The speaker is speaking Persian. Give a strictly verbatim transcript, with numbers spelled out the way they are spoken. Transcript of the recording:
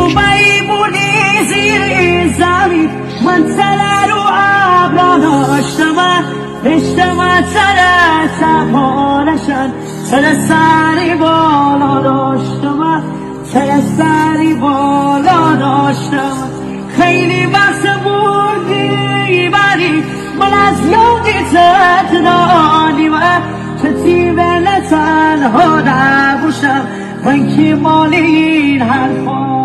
بایی بودی زیر زمین من تله رو ابرا داشتم اشتما تله سپانشن تله سری بالا داشتم تله سری بالا داشتم خیلی وقت بردی بری من از یادیت دادی و کسی به تنها نباشم من که مال این حرفا